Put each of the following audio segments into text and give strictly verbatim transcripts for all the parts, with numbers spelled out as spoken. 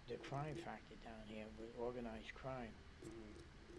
the crime factor down here with organized crime. Mhm.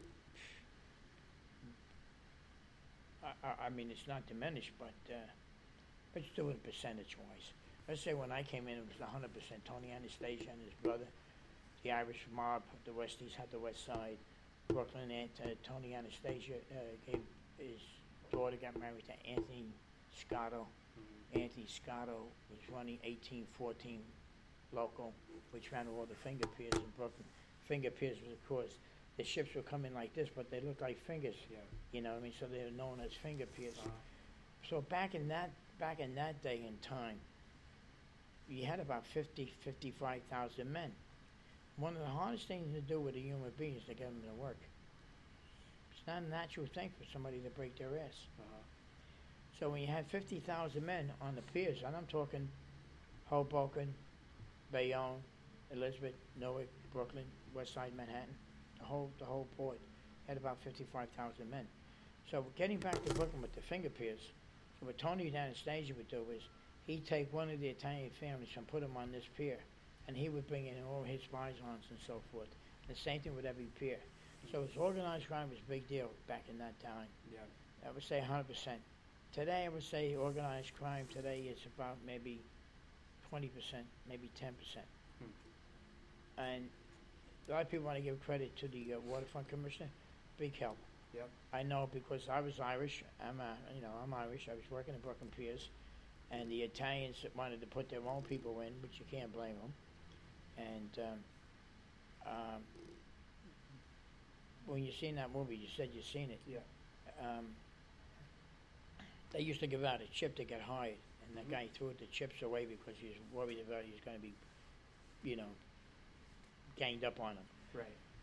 I, I, I mean, it's not diminished, but uh, let's do it percentage wise. Let's say when I came in, it was one hundred percent Tony Anastasia and his brother. The Irish mob, the Westies had the West Side. Brooklyn, and uh, Tony Anastasia uh, gave his daughter got married to Anthony Scotto. Mhm. Anthony Scotto was running eighteen fourteen local, which ran all the finger piers in Brooklyn. Finger piers was, of course, the ships were coming like this, but they looked like fingers. Yeah. You know what I mean? So they were known as finger piers. Uh-huh. So back in that back in that day and time, you had about fifty, fifty-five thousand men. One of the hardest things to do with a human being is to get them to work. It's not a natural thing for somebody to break their ass. Uh-huh. So when you had fifty thousand men on the piers, and I'm talking Hoboken, Bayonne, Elizabeth, Newark, Brooklyn, West Side Manhattan, the whole the whole port had about fifty-five thousand men. So getting back to Brooklyn with the finger piers, so what Tony Anastasia would do is he'd take one of the Italian families and put them on this pier, and he would bring in all his Bisons and so forth. And the same thing with every pier. So it's organized crime was a big deal back in that time. Yeah. I would say one hundred percent. Today, I would say organized crime today is about maybe twenty percent, maybe ten percent. Hmm. And a lot of people want to give credit to the uh, waterfront commissioner. Big help. Yep. I know because I was Irish. I'm a, you know, I'm Irish. I was working at Brooklyn Piers, and the Italians wanted to put their own people in, which you can't blame them. And um, um, when you seen that movie, you said you seen it. Yeah. Um, they used to give out a chip to get hired, and the Mhm. guy threw the chips away because he was worried about he was going to be, you know, ganged up on him. Right.